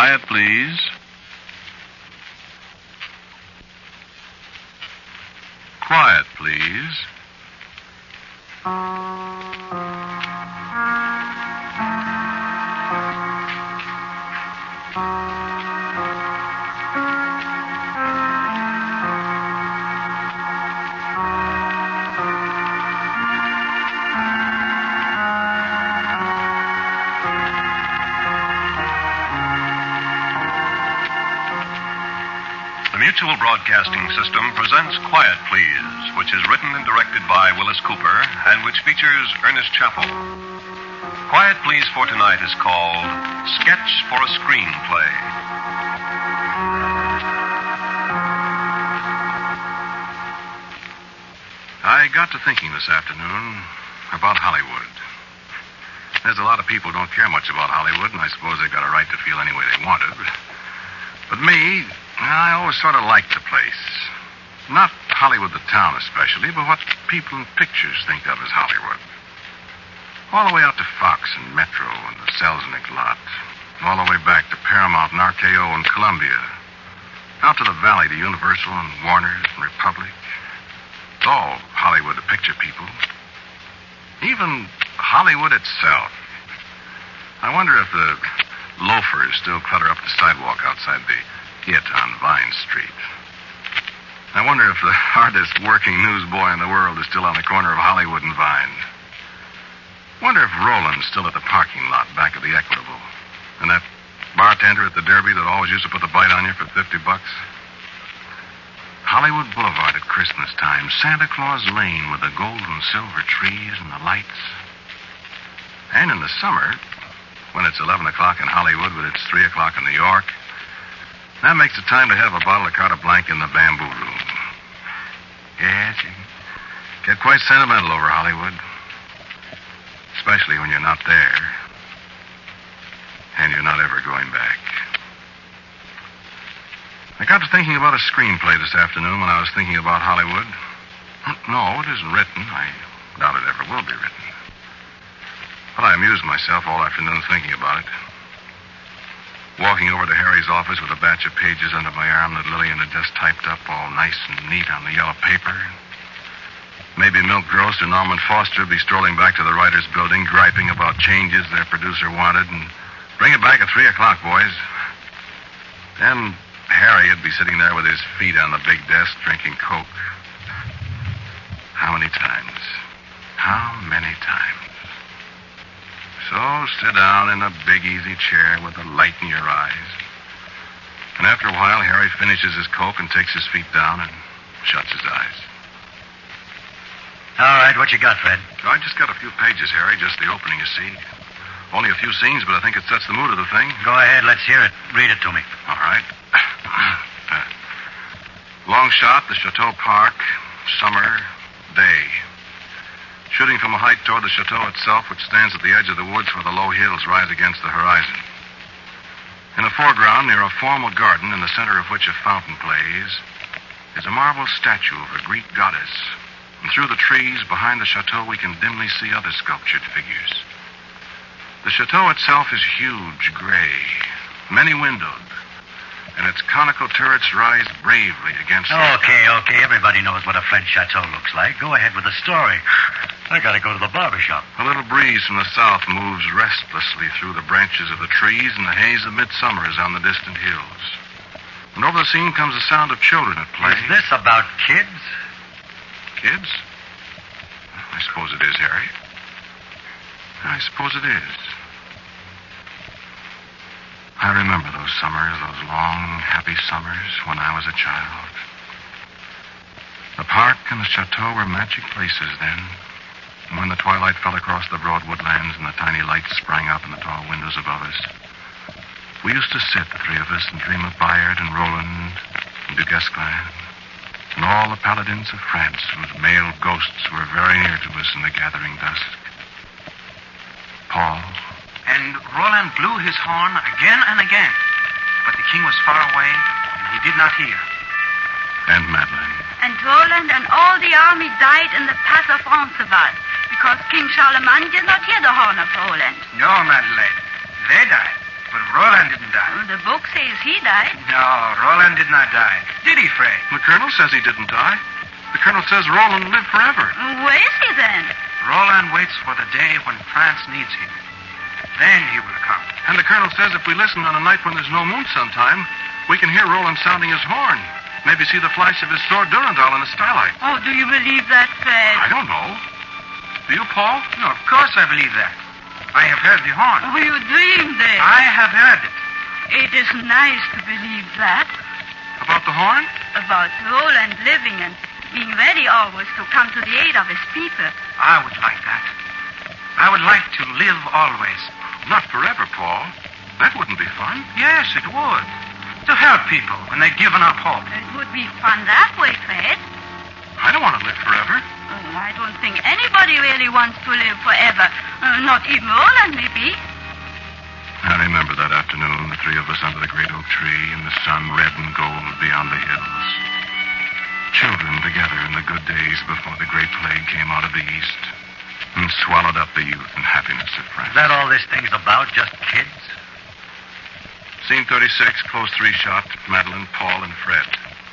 Quiet, please. Quiet, please. The Mutual Broadcasting System presents Quiet Please, which is written and directed by Willis Cooper and which features Ernest Chappell. Quiet Please for tonight is called Sketch for a Screenplay. I got to thinking this afternoon about Hollywood. There's a lot of people who don't care much about Hollywood, and I suppose they've got a right to feel any way they want to. But me, I always sort of liked the place. Not Hollywood, the town especially, but what people in pictures think of as Hollywood. All the way out to Fox and Metro and the Selznick lot. All the way back to Paramount and RKO and Columbia. Out to the Valley to Universal and Warner's and Republic. It's all Hollywood to picture people. Even Hollywood itself. I wonder if the loafers still clutter up the sidewalk outside the It on Vine Street. I wonder if the hardest working newsboy in the world is still on the corner of Hollywood and Vine. Wonder if Roland's still at the parking lot back of the Equitable. And that bartender at the Derby that always used to put the bite on you for $50. Hollywood Boulevard at Christmas time. Santa Claus Lane with the gold and silver trees and the lights. And in the summer, when it's 11 o'clock in Hollywood, but it's 3 o'clock in New York, that makes it time to have a bottle of Carte Blanche in the bamboo room. Yes, you get quite sentimental over Hollywood. Especially when you're not there. And you're not ever going back. I got to thinking about a screenplay this afternoon when I was thinking about Hollywood. No, it isn't written. I doubt it ever will be written. But I amused myself all afternoon thinking about it. Walking over to Harry's office with a batch of pages under my arm that Lillian had just typed up all nice and neat on the yellow paper. Maybe Milk Grocer Norman Foster would be strolling back to the writers' building, griping about changes their producer wanted, and bring it back at 3 o'clock, boys. Then Harry would be sitting there with his feet on the big desk, drinking Coke. How many times? How many times? So sit down in a big easy chair with the light in your eyes. And after a while, Harry finishes his Coke and takes his feet down and shuts his eyes. All right, what you got, Fred? I just got a few pages, Harry, just the opening, you see. Only a few scenes, but I think it sets the mood of the thing. Go ahead, let's hear it. Read it to me. All right. Long shot, the Chateau Park, summer, day. Shooting from a height toward the chateau itself, which stands at the edge of the woods where the low hills rise against the horizon. In the foreground, near a formal garden in the center of which a fountain plays, is a marble statue of a Greek goddess. And through the trees behind the chateau, we can dimly see other sculptured figures. The chateau itself is huge, gray, many-windowed, and its conical turrets rise bravely against Okay. Everybody knows what a French chateau looks like. Go ahead with the story. I gotta go to the barber shop. A little breeze from the south moves restlessly through the branches of the trees, and the haze of midsummer is on the distant hills. And over the scene comes the sound of children at play. Is this about kids? Kids? I suppose it is, Harry. I suppose it is. I remember those summers, those long, happy summers when I was a child. The park and the chateau were magic places then. And when the twilight fell across the broad woodlands and the tiny lights sprang up in the tall windows above us, we used to sit, the three of us, and dream of Bayard and Roland and Du Guesclin and all the paladins of France whose male ghosts were very near to us in the gathering dusk. Paul. And Roland blew his horn again and again, but the king was far away, and he did not hear. And Madeleine. And Roland and all the army died in the pass of Roncesvalles, because King Charlemagne did not hear the horn of Roland. No, Madeleine. They died, but Roland didn't die. The book says he died. No, Roland did not die. Did he, Fred? The colonel says he didn't die. The colonel says Roland lived forever. Where is he then? Roland waits for the day when France needs him. Then he will come. And the colonel says if we listen on a night when there's no moon sometime, we can hear Roland sounding his horn. Maybe see the flash of his sword Durandal in the starlight. Oh, do you believe that, Fred? I don't know. Do you, Paul? No, of course I believe that. I have heard the horn. Oh, you dreamed it. I have heard it. It is nice to believe that. About the horn? About Roland living and being ready always to come to the aid of his people. I would like that. I would like to live always. Not forever, Paul. That wouldn't be fun. Yes, it would. To help people when they've given up hope. It would be fun that way, Fred. I don't want to live forever. Oh, I don't think anybody really wants to live forever. Not even Roland, maybe. I remember that afternoon, the three of us under the great oak tree, and the sun red and gold beyond the hills. Children together in the good days before the great plague came out of the east and swallowed up the youth and happiness of France. Is that all this thing's about? Just kids? Scene 36, close three-shot, Madeline, Paul, and Fred.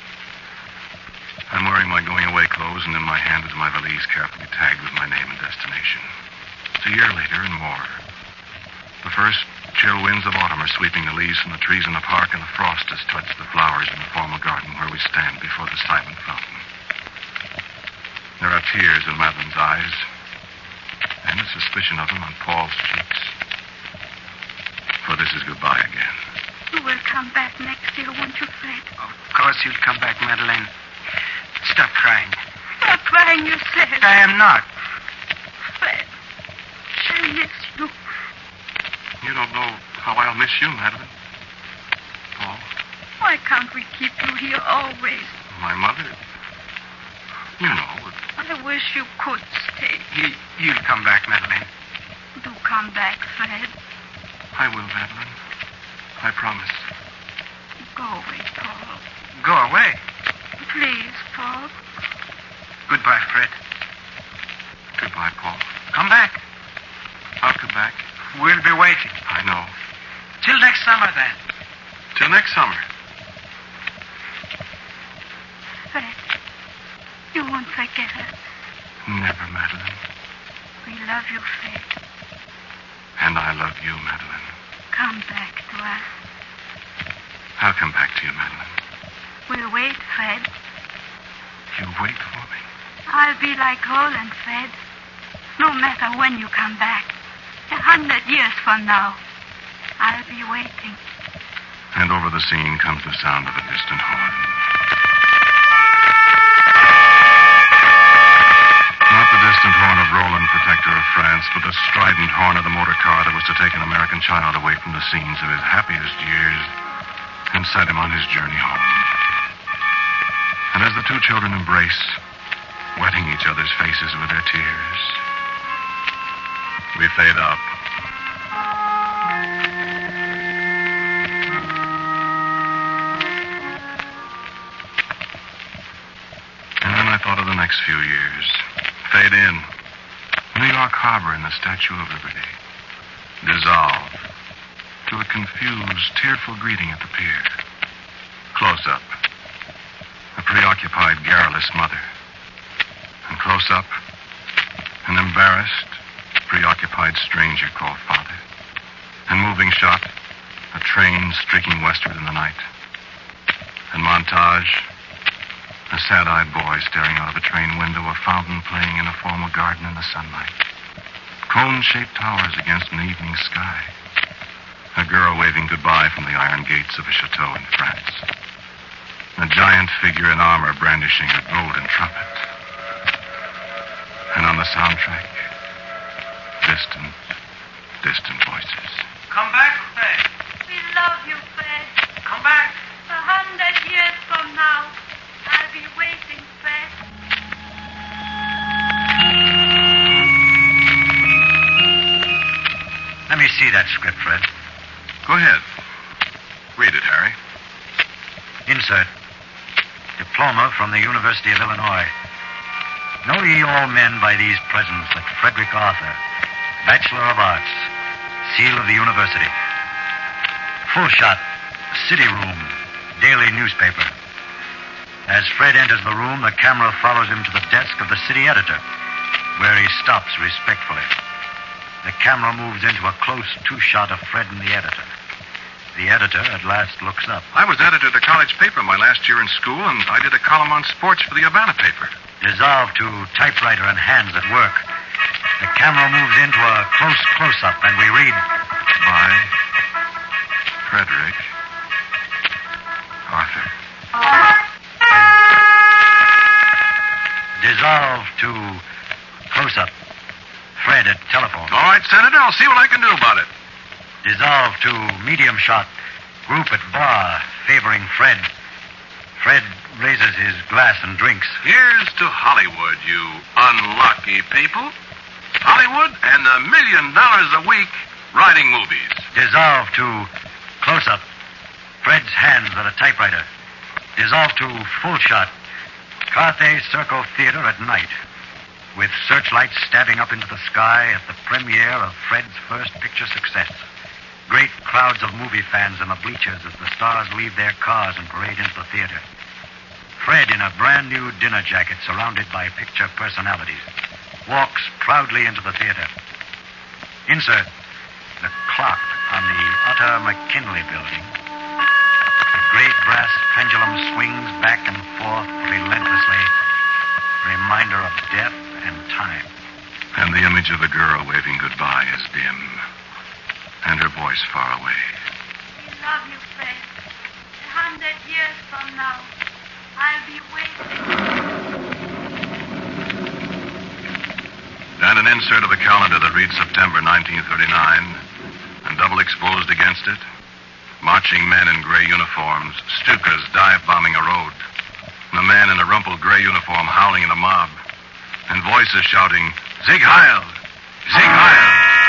I'm wearing my going-away clothes, and in my hand is my valise carefully tagged with my name and destination. It's a year later and more. The first chill winds of autumn are sweeping the leaves from the trees in the park, and the frost has touched the flowers in the formal garden where we stand before the silent fountain. There are tears in Madeline's eyes, and a suspicion of them on Paul's cheeks. For this is goodbye again. You will come back next year, won't you, Fred? Of course you'll come back, Madeleine. Stop crying. Stop crying, you said. I am not. Fred, I miss you. You don't know how I'll miss you, Madeline. Paul, Why can't we keep you here always? my mother. You know, I wish you could stay. You'll come back, Madeleine. Do come back, Fred. I will, Madeline. I promise. Go away, Paul. Go away. Please, Paul. Goodbye, Fred. Goodbye, Paul. Come back. I'll come back. We'll be waiting. I know. Till next summer, then. Till next summer. Fred, you won't forget us. Never, Madeline. We love you, Fred. And I love you, Madeline. Come back to us. I'll come back to you, Madeline. We'll wait, Fred. You wait for me. I'll be like Roland, Fred. No matter when you come back. 100 years from now. I'll be waiting. And over the scene comes the sound of a distant horn. Not the distant horn of Roland, protector of France, but the strident horn of the motor car that was to take an American child away from the scenes of his happiest years and set him on his journey home. And as the two children embrace, wetting each other's faces with their tears, we fade out. And then I thought of the next few years. Fade in. New York Harbor and the Statue of Liberty. Dissolve to a confused, tearful greeting at the pier. Close up. A preoccupied, garrulous mother. And close up, an embarrassed, preoccupied stranger called father. And moving shot, a train streaking westward in the night. And montage, a sad-eyed boy staring out of a train window, a fountain playing in a formal garden in the sunlight. Cone-shaped towers against an evening sky. A girl waving goodbye from the iron gates of a chateau in France. A giant figure in armor brandishing a golden trumpet. And on the soundtrack, distant, distant voices. Come back, Fred. We love you, Fred. Come back. 100 years from now, I'll be waiting, Fred. Let me see that script, Fred. Go ahead. Read it, Harry. Insert. Diploma from the University of Illinois. Know ye all men by these presents that Frederick Arthur, Bachelor of Arts, seal of the university. Full shot, City Room, daily newspaper. As Fred enters the room, the camera follows him to the desk of the city editor, where he stops respectfully. The camera moves into a close two-shot of Fred and the editor. The editor at last looks up. I was editor of the college paper my last year in school, and I did a column on sports for the Havana paper. Dissolved to typewriter and hands at work. The camera moves into a close close-up, and we read, By Frederick Arthur. Dissolved to close-up. Fred at telephone. All right, Senator, I'll see what I can do about it. Dissolved to medium shot. Group at bar, favoring Fred. Fred raises his glass and drinks. Here's to Hollywood, you unlucky people. Hollywood and $1 million a week writing movies. Dissolved to close-up. Fred's hands at a typewriter. Dissolved to full shot. Carthay Circle Theater at night. With searchlights stabbing up into the sky at the premiere of Fred's first picture success. Great crowds of movie fans in the bleachers as the stars leave their cars and parade into the theater. Fred, in a brand new dinner jacket surrounded by picture personalities, walks proudly into the theater. Insert the clock on the Utter McKinley building. The great brass pendulum swings back and forth relentlessly, reminder of death and time. And the image of the girl waving goodbye is dim, and her voice far away. I love you, Fred. 100 years from now, I'll be waiting. And an insert of the calendar that reads September 1939, and double exposed against it, marching men in gray uniforms, Stukas dive-bombing a road, and a man in a rumpled gray uniform howling at a mob, and voices shouting, Sieg Heil! Sieg Heil!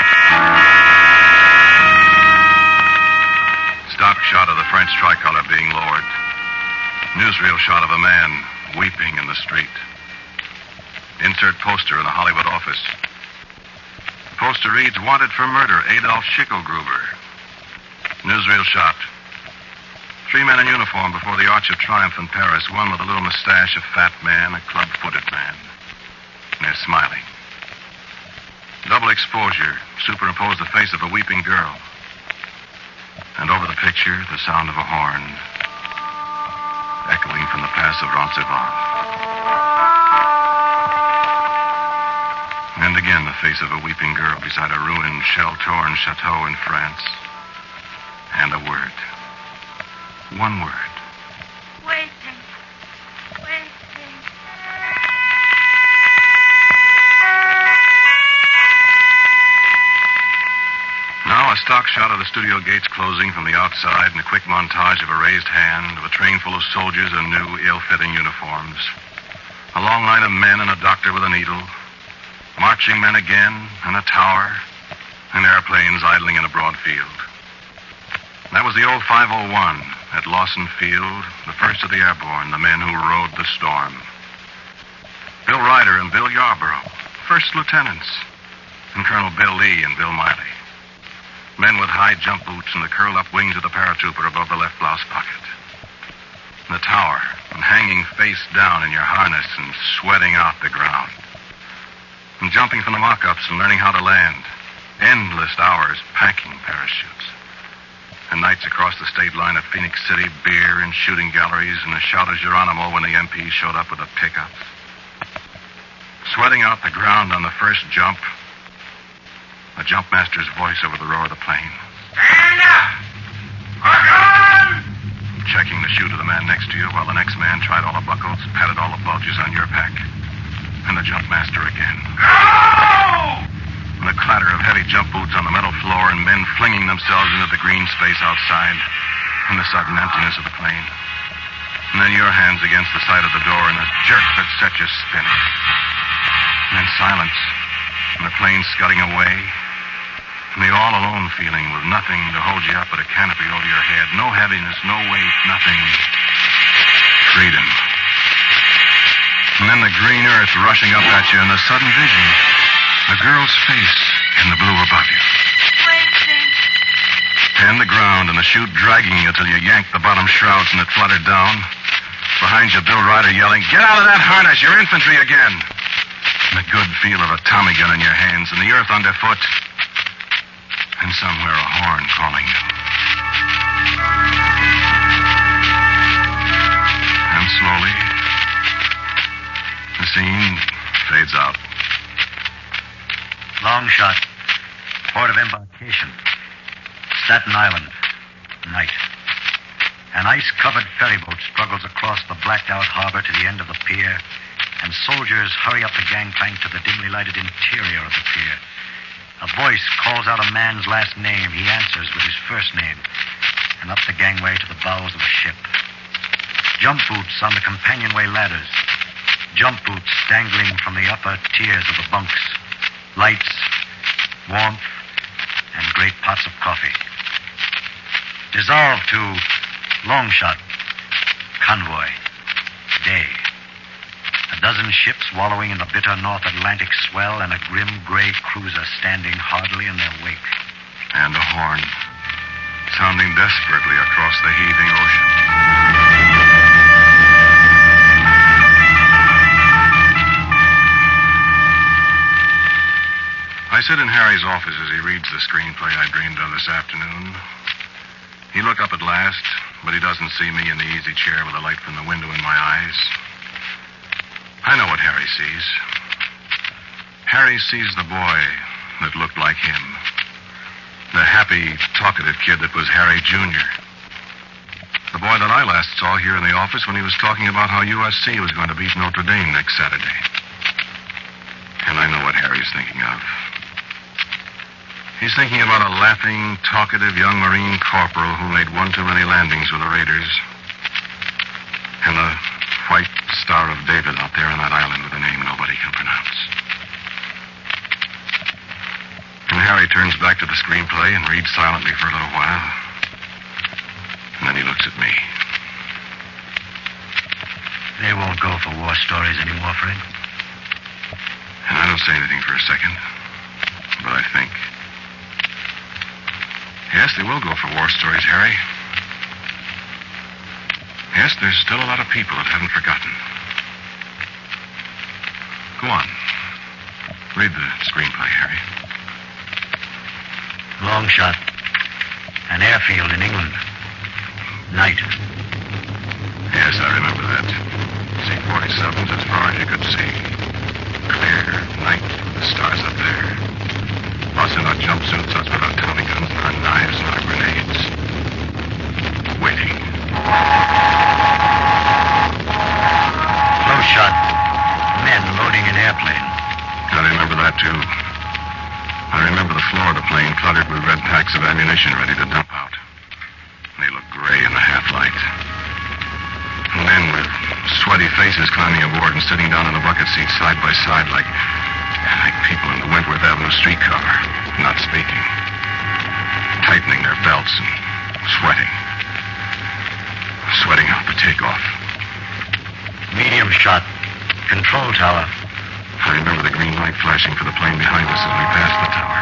Stock shot of the French tricolor being lowered. Newsreel shot of a man weeping in the street. Insert poster in a Hollywood office. The poster reads, Wanted for murder, Adolf Schicklgruber. Newsreel shot. 3 men in uniform before the Arch of Triumph in Paris, one with a little mustache, a fat man, a club-footed man. And they're smiling. Double exposure, superimpose the face of a weeping girl. And over the picture, the sound of a horn, echoing from the pass of Roncesvalles. And again, the face of a weeping girl beside a ruined, shell-torn chateau in France. And a word. One word. Waiting. Waiting. Now, a stock shot of the studio gates closing from the outside and a quick montage of a raised hand of a train full of soldiers in new, ill-fitting uniforms. A long line of men and a doctor with a needle. Marching men again, and a tower, and airplanes idling in a broad field. That was the old 501 at Lawson Field, the first of the airborne, the men who rode the storm. Bill Ryder and Bill Yarborough, first lieutenants, and Colonel Bill Lee and Bill Miley. Men with high jump boots and the curled-up wings of the paratrooper above the left blouse pocket. The tower, and hanging face down in your harness and sweating out the ground. And jumping from the mock-ups and learning how to land. Endless hours packing parachutes. And nights across the state line at Phoenix City, beer and shooting galleries, and a shout of Geronimo when the MP showed up with the pickups. Sweating out the ground on the first jump. The jump master's voice over the roar of the plane. Stand up! Hook on! Checking the chute of the man next to you while the next man tried all the buckles, patted all the bulges on your pack. And the jump master again. Go! And a clatter of heavy jump boots on the metal floor and men flinging themselves into the green space outside. And the sudden emptiness of the plane. And then your hands against the side of the door and a jerk that set you spinning. And then silence. And the plane scudding away. And the all-alone feeling with nothing to hold you up but a canopy over your head. No heaviness, no weight, nothing. Freedom. And then the green earth rushing up at you and the sudden vision. A girl's face in the blue above you. Waiting. And the ground and the chute dragging you till you yanked the bottom shrouds and it fluttered down. Behind you, Bill Ryder yelling, "Get out of that harness! You're infantry again!" And the good feel of a Tommy gun in your hands and the earth underfoot. And somewhere a horn calling you. And slowly, the scene fades out. Long shot. Port of embarkation. Staten Island. Night. An ice-covered ferryboat struggles across the blacked-out harbor to the end of the pier, and soldiers hurry up the gangplank to the dimly lighted interior of the pier. A voice calls out a man's last name. He answers with his first name, and up the gangway to the bows of the ship. Jump boots on the companionway ladders. Jump boots dangling from the upper tiers of the bunks. Lights, warmth, and great pots of coffee. Dissolved to long shot, convoy, day. A dozen ships wallowing in the bitter North Atlantic swell and a grim gray cruiser standing hardly in their wake. And a horn, sounding desperately across the heaving ocean. I sit in Harry's office as he reads the screenplay I dreamed of this afternoon. He look up at last, but he doesn't see me in the easy chair with the light from the window in my eyes. I know what Harry sees. Harry sees the boy that looked like him. The happy, talkative kid that was Harry Jr. The boy that I last saw here in the office when he was talking about how USC was going to beat Notre Dame next Saturday. And I know what Harry's thinking of. He's thinking about a laughing, talkative young Marine corporal who made one too many landings with the Raiders. And the white Star of David out there on that island with a name nobody can pronounce. And Harry turns back to the screenplay and reads silently for a little while. And then he looks at me. They won't go for war stories anymore, Fred. And I don't say anything for a second. But I think. Yes, they will go for war stories, Harry. Yes, there's still a lot of people that haven't forgotten. Go on. Read the screenplay, Harry. Long shot. An airfield in England. Night. Yes, I remember that. C-47s as far as you could see. Clear night with the stars up there. Us in our jumpsuits, us with our Tommy guns and our knives and our grenades. Waiting. Close shot. Men loading an airplane. I remember that, too. I remember the floor of the plane cluttered with red packs of ammunition ready to dump out. They looked gray in the half-light. Men with sweaty faces climbing aboard and sitting down in the bucket seats side by side like people in the Wentworth Avenue streetcar, not speaking. Tightening their belts and sweating. Sweating out the takeoff. Medium shot. Control tower. I remember the green light flashing for the plane behind us as we passed the tower.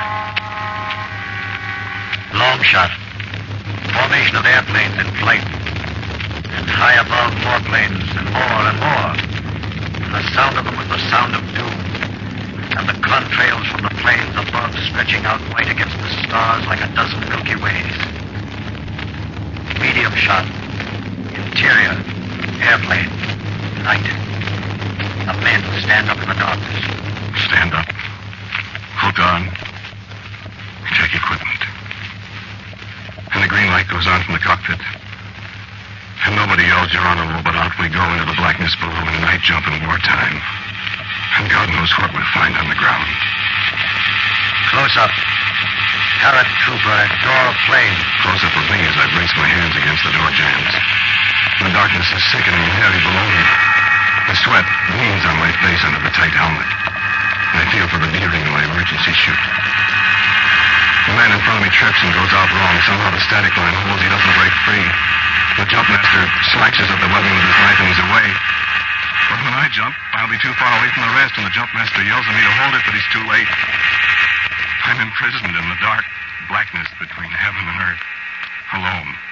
Long shot. Formation of airplanes in flight. And high above more planes and more and more. And the sound of them was the sound of doom. And the contrails from the planes above stretching out white against the stars like a dozen Milky Ways. Medium shot. Interior. Airplane. Night. The men stand up in the darkness. Stand up. Hook on. Check equipment. And the green light goes on from the cockpit. And nobody yells Geronimo, but out we go into the blackness below in night jump in wartime. And God knows what we'll find on the ground. Close up. Paratrooper, door of plane. Close up of me as I brace my hands against the door jambs. The darkness is sickening and heavy below me. The sweat gleams on my face under the tight helmet. I feel for the D-ring in my emergency chute. The man in front of me trips and goes out wrong. Somehow the static line holds. He doesn't break free. The jumpmaster slices at the webbing with his knife and he's away. But when I jump, I'll be too far away from the rest, and the jumpmaster yells at me to hold it, but he's too late. I'm imprisoned in the dark blackness between heaven and earth, alone.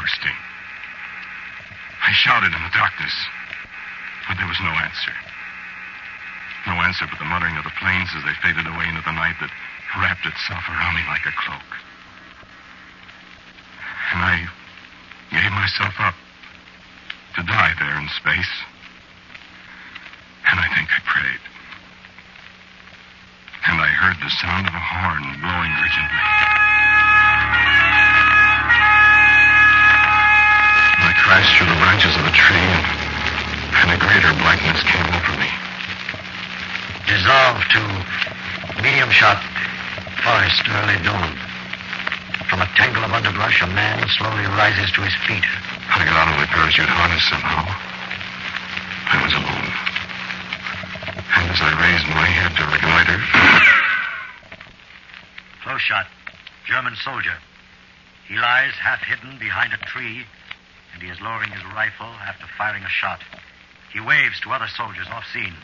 bursting. I shouted in the darkness, but there was no answer. No answer but the muttering of the planes as they faded away into the night that wrapped itself around me like a cloak. And I gave myself up to die there in space. And I think I prayed. And I heard the sound of a horn blowing urgently. And I crashed through the branches of a tree, and a greater blackness came over me. Dissolved to medium shot forest early dawn. From a tangle of underbrush, a man slowly rises to his feet. I got out of the parachute harness somehow. I was alone. And as I raised my head to reconnoiter... Close shot. German soldier. He lies half hidden behind a tree, and he is lowering his rifle after firing a shot. He waves to other soldiers off scene.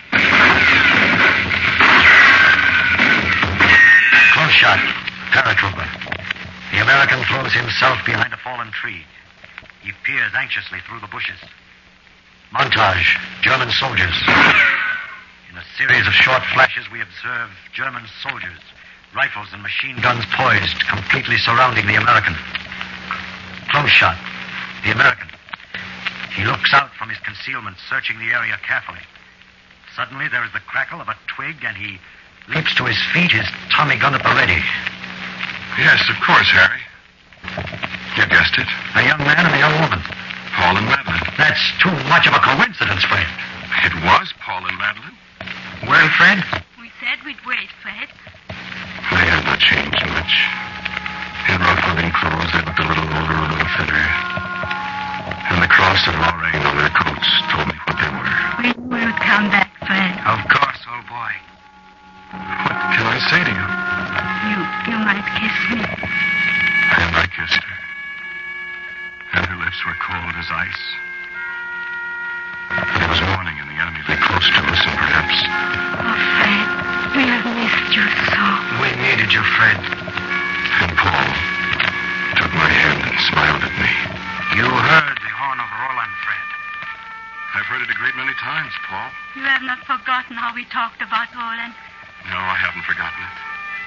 Close shot. Paratrooper. The American throws himself behind a fallen tree. He peers anxiously through the bushes. Montage. German soldiers. In a series of short flashes, we observe German soldiers, rifles and machine guns poised, completely surrounding the American. Close shot. The American. He looks out from his concealment, searching the area carefully. Suddenly, there is the crackle of a twig, and he leaps to his feet, his Tommy gun at the ready. Yes, of course, Harry. You guessed it. A young man and a young woman. Paul and Madeline. That's too much of a coincidence, Fred. It was Paul and Madeline. Well, Fred? We said we'd wait, Fred. They had not changed much. In rough living clothes, they looked a little older, a little thinner. And the cross of Lorraine on their coats told me what they were. We knew you'd come back, Fred. Of course, old boy. What can I say to you? You might kiss me. And I kissed her. And her lips were cold as ice. It was morning and the enemy lay close to us, and perhaps... Oh, Fred, we have missed you so. We needed you, Fred. And Paul took my hand and smiled at me. You heard the horn of Roland, Fred. I've heard it a great many times, Paul. You have not forgotten how we talked about Roland. No, I haven't forgotten it.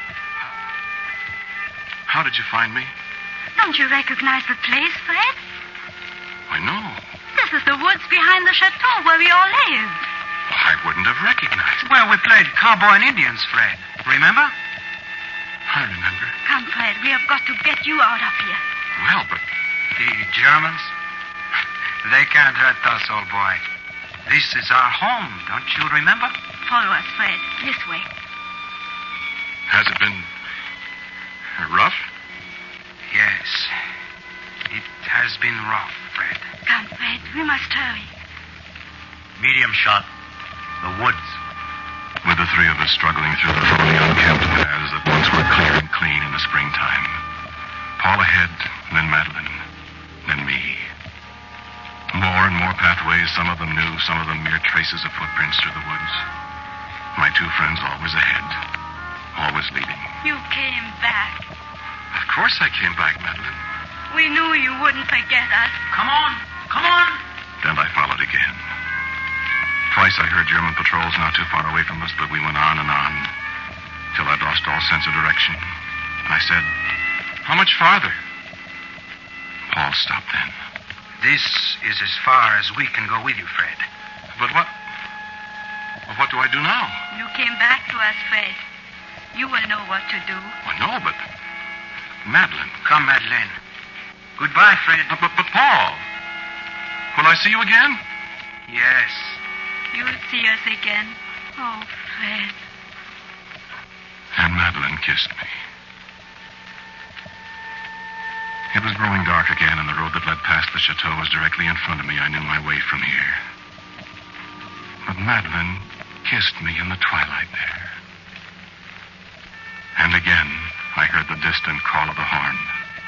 How did you find me? Don't you recognize the place, Fred? Why, no. This is the woods behind the chateau where we all live. I wouldn't have recognized it. Well, we played cowboy and Indians, Fred. Remember? I remember. Come, Fred, we have got to get you out of here. Well, but... The Germans? They can't hurt us, old boy. This is our home, don't you remember? Follow us, Fred. This way. Has it been... rough? Yes. It has been rough, Fred. Come, Fred, we must hurry. Medium shot. The woods. With the three of us struggling through the thorny unkempt paths that once were clear and clean in the springtime. Paul ahead, then Madeline, then me. More and more pathways, some of them new, some of them mere traces of footprints through the woods. My two friends always ahead, always leading. You came back. Of course I came back, Madeline. We knew you wouldn't forget us. Come on. Come on. Then I followed again. Twice I heard German patrols not too far away from us, but we went on and on, till I'd lost all sense of direction. And I said, "How much farther?" Paul stopped then. This is as far as we can go with you, Fred. But what... well, what do I do now? You came back to us, Fred. You will know what to do. Well, no, but... Madeline. Come, Madeline. Goodbye, Fred. But Paul, will I see you again? Yes. You'll see us again. Oh, Fred. And Madeline kissed me. It was growing dark again, and the road that led past the chateau was directly in front of me. I knew my way from here. But Madeline kissed me in the twilight there. And again, I heard the distant call of the horn.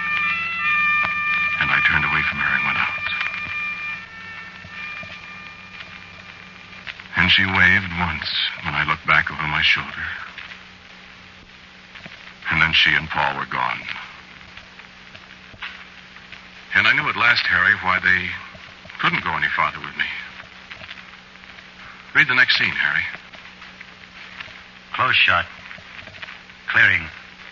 And I turned away from her and went out. And she waved once when I looked back over my shoulder. And then she and Paul were gone. And I knew at last, Harry, why they couldn't go any farther with me. Read the next scene, Harry. Close shot. Clearing.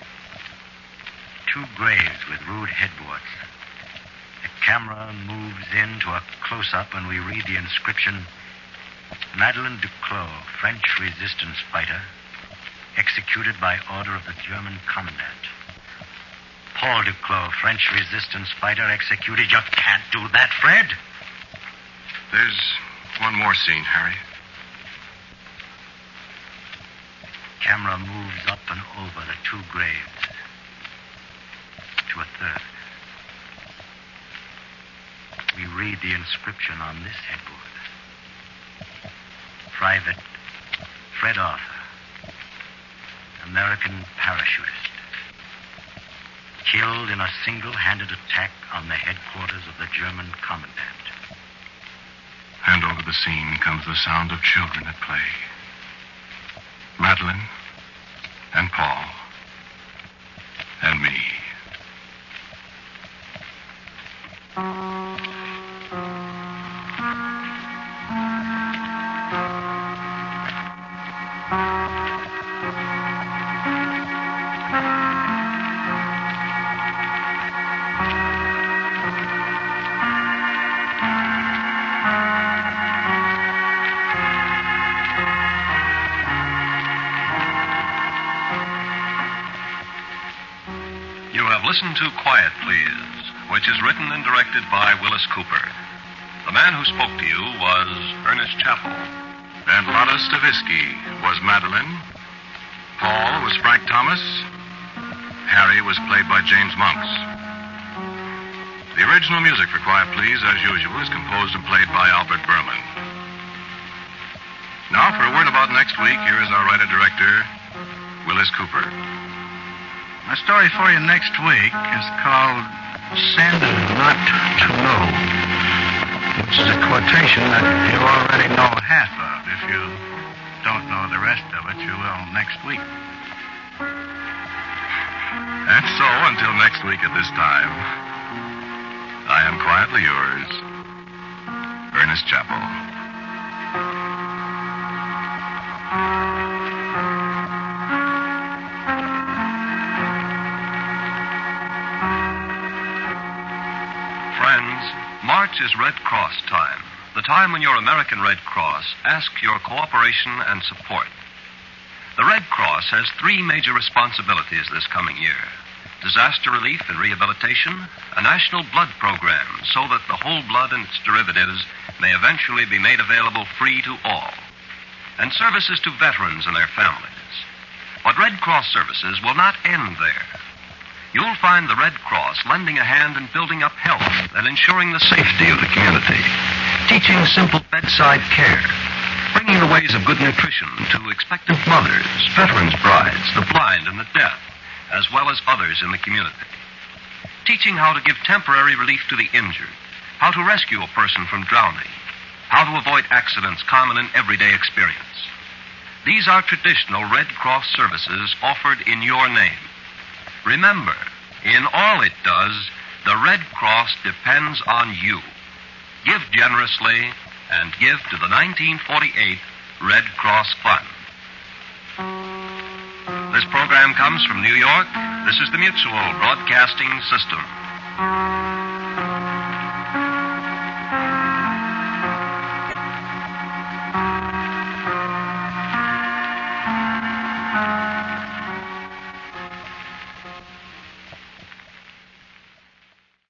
2 graves with rude headboards. The camera moves in to a close-up and we read the inscription, Madeleine Duclos, French resistance fighter, executed by order of the German commandant. Paul Duclos, French resistance fighter, executed. You can't do that, Fred. There's one more scene, Harry. Camera moves up and over the 2 graves to a third. We read the inscription on this headboard. Private Fred Arthur, American parachutist, killed in a single-handed attack on the headquarters of the German commandant. And over the scene comes the sound of children at play. Madeleine and Paul and me. Listen to Quiet, Please, which is written and directed by Willis Cooper. The man who spoke to you was Ernest Chappell. And Lotta Stavisky was Madeleine. Paul was Frank Thomas. Harry was played by James Monks. The original music for Quiet, Please, as usual, is composed and played by Albert Berman. Now, for a word about next week, here is our writer-director, Willis Cooper. My story for you next week is called Send Not to Know, which is a quotation that you already know half of. If you don't know the rest of it, you will next week. And so, until next week at this time, I am quietly yours, Ernest Chappell. March is Red Cross time, the time when your American Red Cross asks your cooperation and support. The Red Cross has 3 major responsibilities this coming year: disaster relief and rehabilitation, a national blood program so that the whole blood and its derivatives may eventually be made available free to all, and services to veterans and their families. But Red Cross services will not end there. You'll find the Red Cross lending a hand in building up health and ensuring the safety of the community, teaching simple bedside care, bringing the ways of good nutrition to expectant mothers, veterans' brides, the blind and the deaf, as well as others in the community, teaching how to give temporary relief to the injured, how to rescue a person from drowning, how to avoid accidents common in everyday experience. These are traditional Red Cross services offered in your name. Remember, in all it does, the Red Cross depends on you. Give generously and give to the 1948 Red Cross Fund. This program comes from New York. This is the Mutual Broadcasting System.